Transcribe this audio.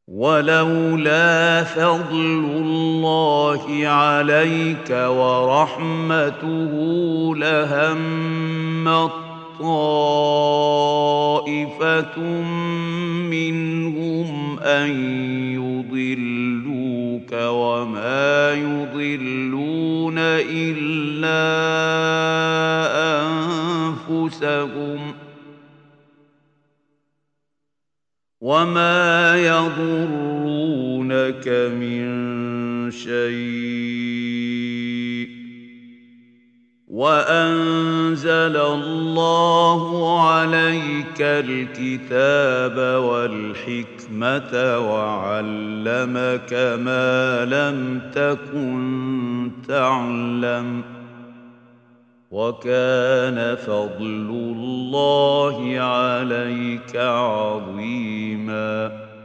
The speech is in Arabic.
ولولا فضل الله عليك ورحمته لهمت طائفة منهم أن يضلوك وما يضلون إلا أنفسهم وما يضرونك من شيء وأنزل الله عليك الكتاب والحكمة وعلمك ما لم تكن تعلم وكان فضل الله عليك عظيما